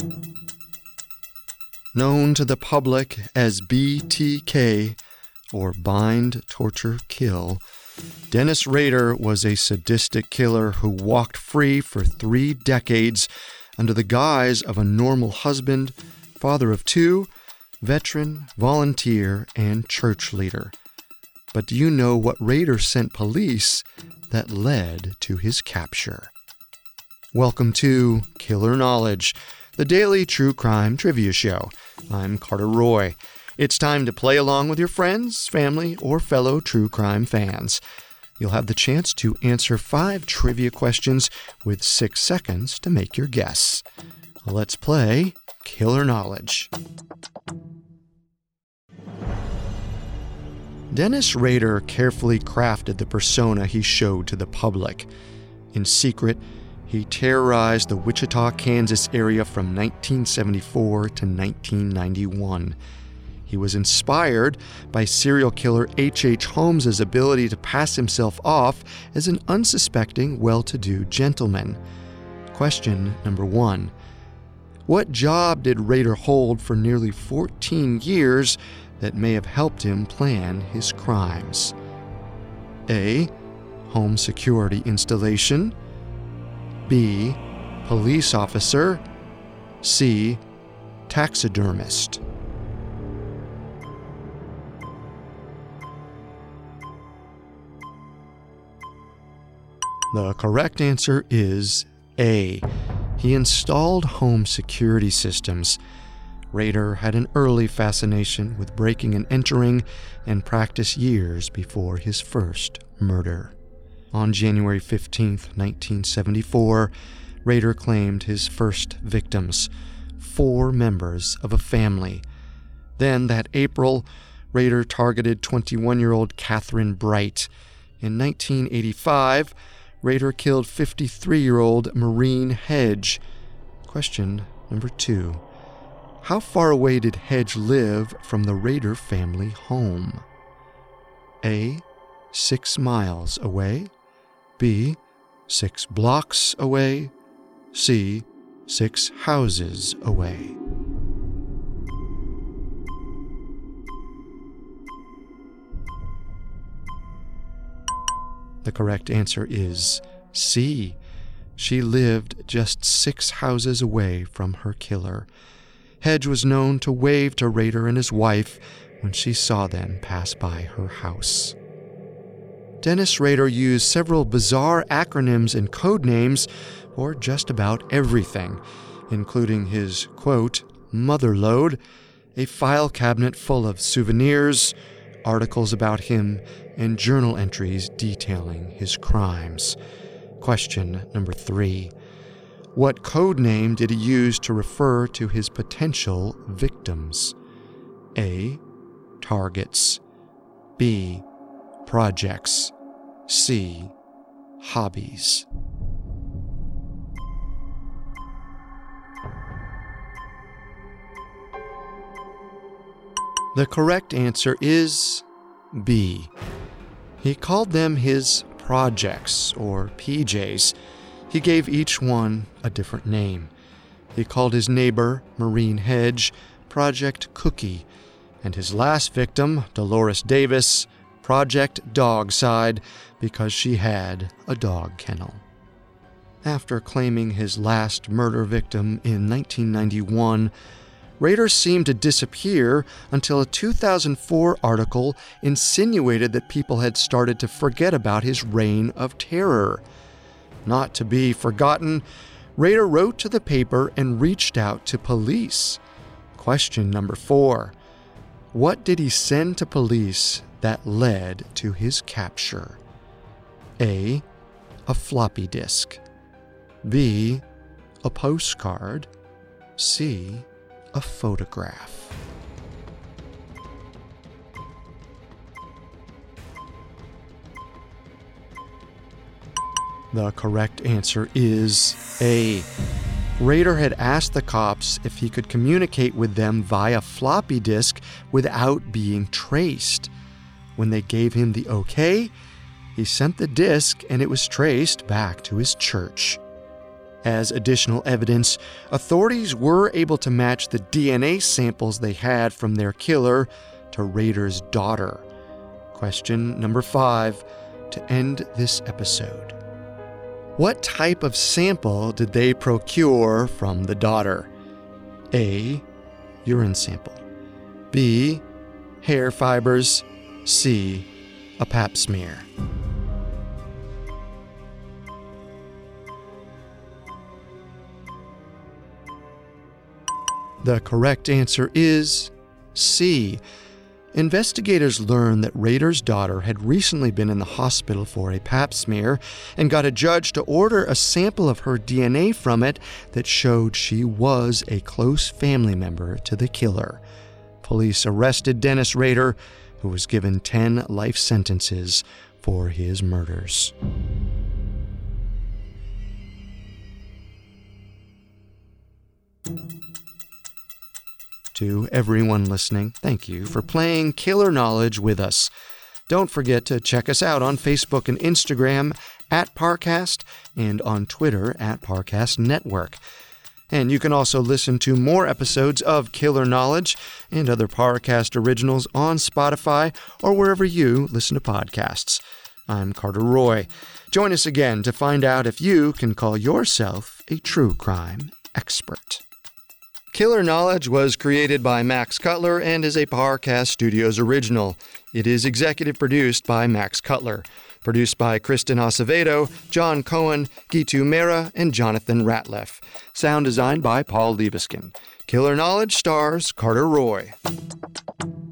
Known to the public as BTK, or Bind, Torture, Kill, Dennis Rader was a sadistic killer who walked free for 3 decades under the guise of a normal husband, father of 2, veteran, volunteer, and church leader. But do you know what Rader sent police that led to his capture? Welcome to Killer Knowledge, the daily true crime trivia show. I'm Carter Roy. It's time to play along with your friends, family, or fellow true crime fans. You'll have the chance to answer 5 trivia questions with 6 seconds to make your guess. Let's play Killer Knowledge. Dennis Rader carefully crafted the persona he showed to the public. In secret, he terrorized the Wichita, Kansas area from 1974 to 1991. He was inspired by serial killer H.H. Holmes's ability to pass himself off as an unsuspecting, well-to-do gentleman. Question number 1. What job did Rader hold for nearly 14 years that may have helped him plan his crimes? A. Home security installation. B. Police officer. C. Taxidermist. The correct answer is A. He installed home security systems. Rader had an early fascination with breaking and entering and practiced years before his first murder. On January 15, 1974, Rader claimed his first victims, 4 members of a family. Then that April, Rader targeted 21-year-old Catherine Bright. In 1985, Rader killed 53-year-old Maureen Hedge. Question number 2. How far away did Hedge live from the Rader family home? A. 6 miles away. B. 6 blocks away. C. 6 houses away. The correct answer is C. She lived just 6 houses away from her killer. Hedge was known to wave to Rader and his wife when she saw them pass by her house. Dennis Rader used several bizarre acronyms and code names for just about everything, including his, quote, mother lode, a file cabinet full of souvenirs, articles about him, and journal entries detailing his crimes. Question number 3. What code name did he use to refer to his potential victims? A. Targets. B. Projects. C. Hobbies. The correct answer is B. He called them his projects, or PJs. He gave each one a different name. He called his neighbor, Maureen Hedge, Project Cookie, and his last victim, Dolores Davis, Project Dogside, because she had a dog kennel. After claiming his last murder victim in 1991, Rader seemed to disappear until a 2004 article insinuated that people had started to forget about his reign of terror. Not to be forgotten, Rader wrote to the paper and reached out to police. Question number 4. What did he send to police that led to his capture? A. A floppy disk. B. A postcard. C. A photograph. The correct answer is A. Rader had asked the cops if he could communicate with them via floppy disk without being traced. When they gave him the okay, he sent the disk and it was traced back to his church. As additional evidence, authorities were able to match the DNA samples they had from their killer to Rader's daughter. Question number 5 to end this episode. What type of sample did they procure from the daughter? A. Urine sample. B. Hair fibers. C. A pap smear. The correct answer is C. Investigators learned that Rader's daughter had recently been in the hospital for a pap smear and got a judge to order a sample of her DNA from it that showed she was a close family member to the killer. Police arrested Dennis Rader, who was given 10 life sentences for his murders. To everyone listening, thank you for playing Killer Knowledge with us. Don't forget to check us out on Facebook and Instagram @Parcast and on Twitter @Parcast Network. And you can also listen to more episodes of Killer Knowledge and other Parcast originals on Spotify or wherever you listen to podcasts. I'm Carter Roy. Join us again to find out if you can call yourself a true crime expert. Killer Knowledge was created by Max Cutler and is a Parcast Studios original. It is executive produced by Max Cutler. Produced by Kristen Acevedo, John Cohen, Gitu Mera, and Jonathan Ratliff. Sound designed by Paul Liebeskin. Killer Knowledge stars Carter Roy.